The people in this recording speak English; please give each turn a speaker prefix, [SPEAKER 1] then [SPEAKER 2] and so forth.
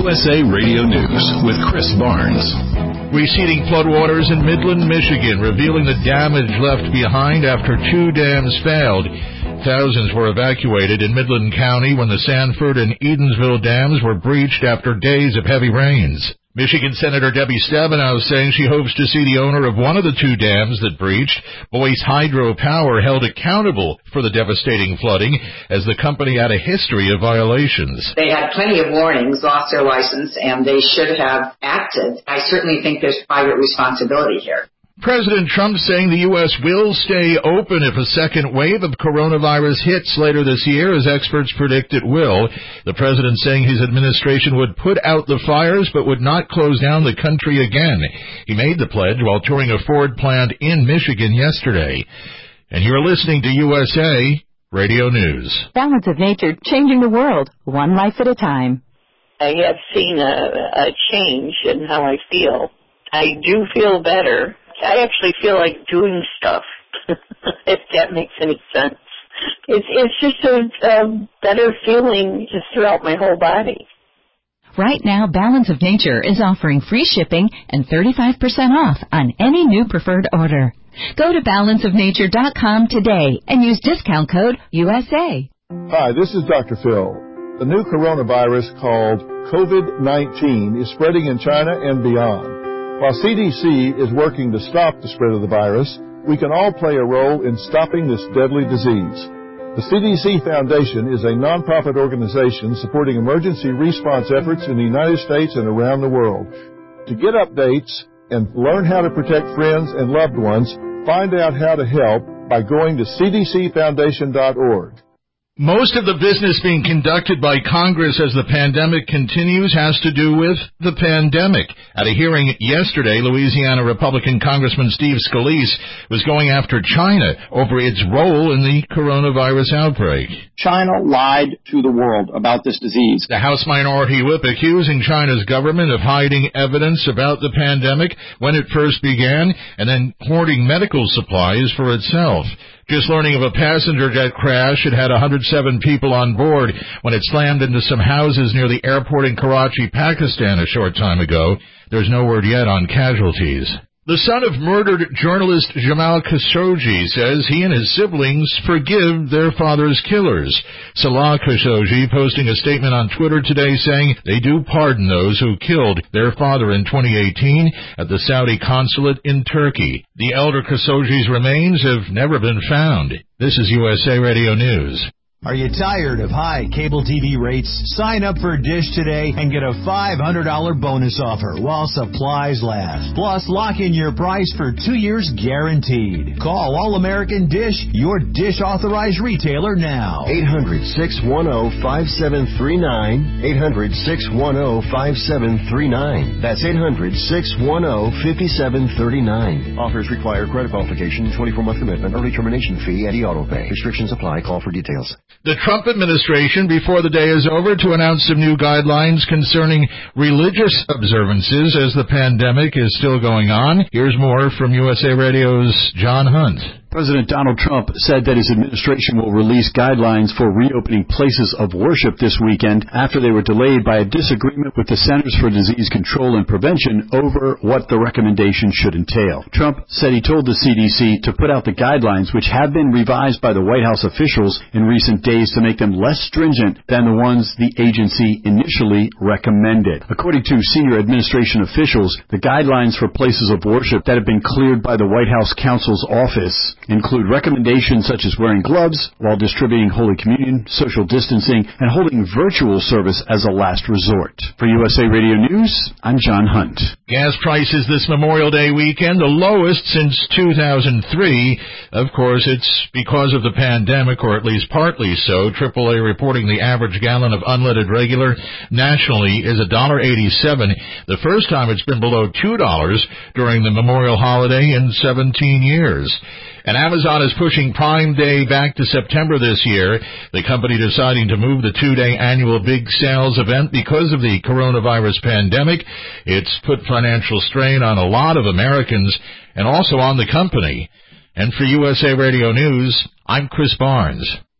[SPEAKER 1] USA Radio News with Chris Barnes.
[SPEAKER 2] Receding floodwaters in Midland, Michigan, revealing the damage left behind after 2 dams failed. Thousands were evacuated in Midland County when the Sanford and Edensville dams were breached after days of heavy rains. Michigan Senator Debbie Stabenow saying she hopes to see the owner of one of the 2 dams that breached, Boyce Hydro Power, held accountable for the devastating flooding, as the company had a history of violations.
[SPEAKER 3] They had plenty of warnings, lost their license, and they should have acted. I certainly think there's private responsibility here.
[SPEAKER 2] President Trump saying the U.S. will stay open if a second wave of coronavirus hits later this year, as experts predict it will. The president saying his administration would put out the fires but would not close down the country again. He made the pledge while touring a Ford plant in Michigan yesterday. And you're listening to USA Radio News.
[SPEAKER 4] Balance of Nature, changing the world, one life at a time.
[SPEAKER 5] I have seen a change in how I feel. I do feel better. I actually feel like doing stuff, if that makes any sense. It's just a better feeling just throughout my whole body.
[SPEAKER 4] Right now, Balance of Nature is offering free shipping and 35% off on any new preferred order. Go to balanceofnature.com today and use discount code USA.
[SPEAKER 6] Hi, this is Dr. Phil. The new coronavirus called COVID-19 is spreading in China and beyond. While CDC is working to stop the spread of the virus, we can all play a role in stopping this deadly disease. The CDC Foundation is a nonprofit organization supporting emergency response efforts in the United States and around the world. To get updates and learn how to protect friends and loved ones, find out how to help by going to cdcfoundation.org.
[SPEAKER 2] Most of the business being conducted by Congress as the pandemic continues has to do with the pandemic. At a hearing yesterday, Louisiana Republican Congressman Steve Scalise was going after China over its role in the coronavirus outbreak.
[SPEAKER 7] China lied to the world about this disease.
[SPEAKER 2] The House Minority Whip accusing China's government of hiding evidence about the pandemic when it first began and then hoarding medical supplies for itself. Just learning of a passenger jet crash, it had 107 people on board when it slammed into some houses near the airport in Karachi, Pakistan a short time ago. There's no word yet on casualties. The son of murdered journalist Jamal Khashoggi says he and his siblings forgive their father's killers. Salah Khashoggi posting a statement on Twitter today saying they do pardon those who killed their father in 2018 at the Saudi consulate in Turkey. The elder Khashoggi's remains have never been found. This is USA Radio News.
[SPEAKER 8] Are you tired of high cable TV rates? Sign up for Dish today and get a $500 bonus offer while supplies last. Plus, lock in your price for 2 years guaranteed. Call All American Dish, your Dish authorized retailer now.
[SPEAKER 9] 800-610-5739. 800-610-5739. That's 800-610-5739. Offers require credit qualification, 24-month commitment, early termination fee, and auto pay. Restrictions apply. Call for details.
[SPEAKER 2] The Trump administration, before the day is over, to announce some new guidelines concerning religious observances as the pandemic is still going on. Here's more from USA Radio's John Hunt.
[SPEAKER 10] President Donald Trump said that his administration will release guidelines for reopening places of worship this weekend after they were delayed by a disagreement with the Centers for Disease Control and Prevention over what the recommendation should entail. Trump said he told the CDC to put out the guidelines, which have been revised by the White House officials in recent days to make them less stringent than the ones the agency initially recommended. According to senior administration officials, the guidelines for places of worship that have been cleared by the White House counsel's office include recommendations such as wearing gloves while distributing Holy Communion, social distancing, and holding virtual service as a last resort. For USA Radio News, I'm John Hunt.
[SPEAKER 2] Gas prices this Memorial Day weekend, the lowest since 2003. Of course, it's because of the pandemic, or at least partly so. AAA reporting the average gallon of unleaded regular nationally is $1.87, the first time it's been below $2 during the Memorial holiday in 17 years. And Amazon is pushing Prime Day back to September this year, the company deciding to move the 2-day annual big sales event because of the coronavirus pandemic. It's put financial strain on a lot of Americans and also on the company. And for USA Radio News, I'm Chris Barnes.